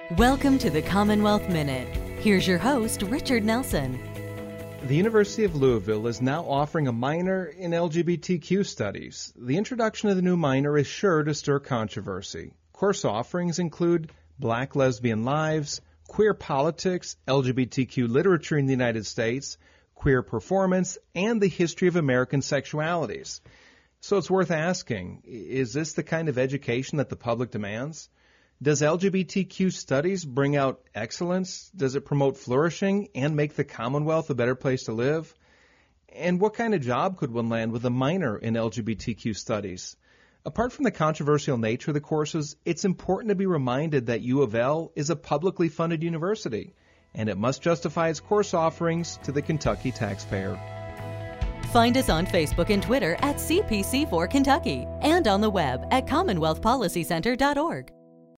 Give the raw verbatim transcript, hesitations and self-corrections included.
Welcome to the Commonwealth Minute. Here's your host, Richard Nelson. The University of Louisville is now offering a minor in L G B T Q studies. The introduction of the new minor is sure to stir controversy. Course offerings include Black Lesbian Lives, Queer Politics, L G B T Q Literature in the United States, Queer Performance, and the History of American Sexualities. So it's worth asking, is this the kind of education that the public demands? Does L G B T Q studies bring out excellence? Does it promote flourishing and make the Commonwealth a better place to live? And what kind of job could one land with a minor in L G B T Q studies? Apart from the controversial nature of the courses, it's important to be reminded that U of L is a publicly funded university, and it must justify its course offerings to the Kentucky taxpayer. Find us on Facebook and Twitter at C P C four Kentucky and on the web at commonwealth policy center dot org.